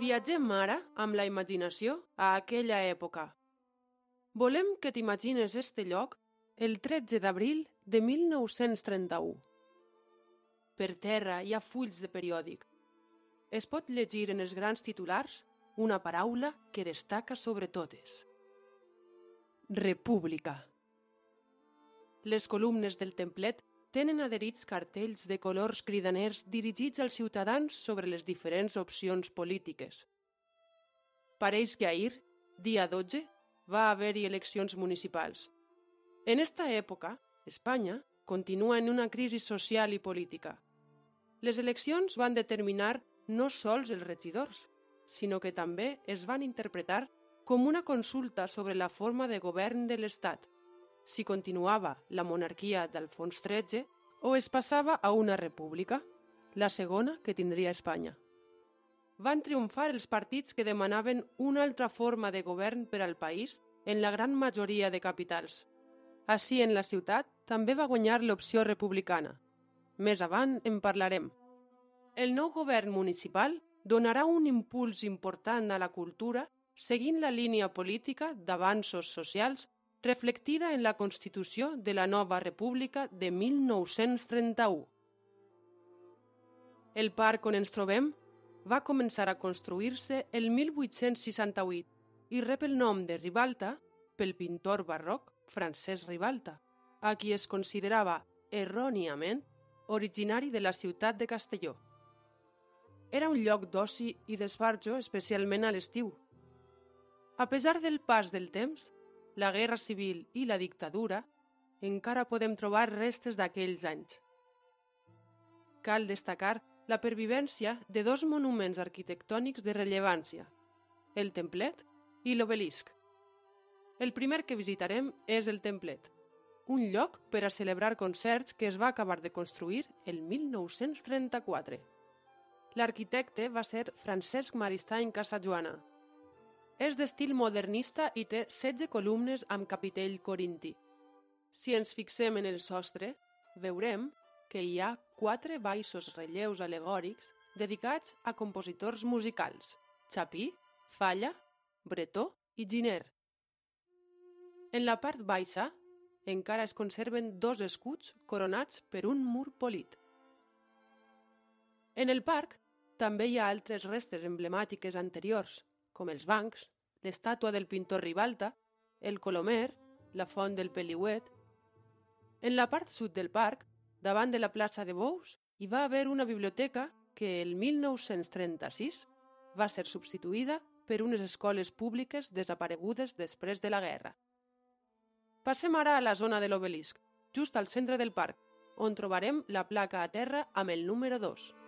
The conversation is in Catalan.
Viatgem ara amb la imaginació a aquella època. Volem que t'imagines este lloc el 13 d'abril de 1931. Per terra hi ha fulls de periòdic. Es pot llegir en els grans titulars una paraula que destaca sobre totes. República. Les columnes del templet tenen adherits cartells de colors cridaners dirigits als ciutadans sobre les diferents opcions polítiques. Pareix que ahir, dia 12, va haver-hi eleccions municipals. En esta època, Espanya continua en una crisi social i política. Les eleccions van determinar no sols els regidors, sinó que també es van interpretar com una consulta sobre la forma de govern de l'Estat, si continuava la monarquia d'Alfons XIII o es passava a una república, la segona que tindria Espanya. Van triomfar els partits que demanaven una altra forma de govern per al país en la gran majoria de capitals. Així, en la ciutat també va guanyar l'opció republicana. Més avant en parlarem. El nou govern municipal donarà un impuls important a la cultura seguint la línia política d'avanços socials reflectida en la Constitució de la nova República de 1931. El parc on ens trobem va començar a construir-se el 1868 i rep el nom de Ribalta pel pintor barroc Francesc Ribalta, a qui es considerava erròniament originari de la ciutat de Castelló. Era un lloc d'oci i d'esbarjo especialment a l'estiu. A pesar del pas del temps, la guerra civil i la dictadura, encara podem trobar restes d'aquells anys. Cal destacar la pervivència de dos monuments arquitectònics de rellevància, el templet i l'obelisc. El primer que visitarem és el templet, un lloc per a celebrar concerts que es va acabar de construir el 1934. L'arquitecte va ser Francesc Maristany Casajoana. És d'estil modernista i té 16 columnes amb capitell corinti. Si ens fixem en el sostre, veurem que hi ha 4 baixos relleus alegòrics dedicats a compositors musicals: Chapí, Falla, Bretó i Giner. En la part baixa encara es conserven 2 escuts coronats per un mur polit. En el parc també hi ha altres restes emblemàtiques anteriors, com els bancs, l'estàtua del pintor Ribalta, el colomer, la font del Peliuet. En la part sud del parc, davant de la plaça de Bous, hi va haver una biblioteca que el 1936 va ser substituïda per unes escoles públiques desaparegudes després de la guerra. Passem ara a la zona de l'obelisc, just al centre del parc, on trobarem la placa a terra amb el número 2.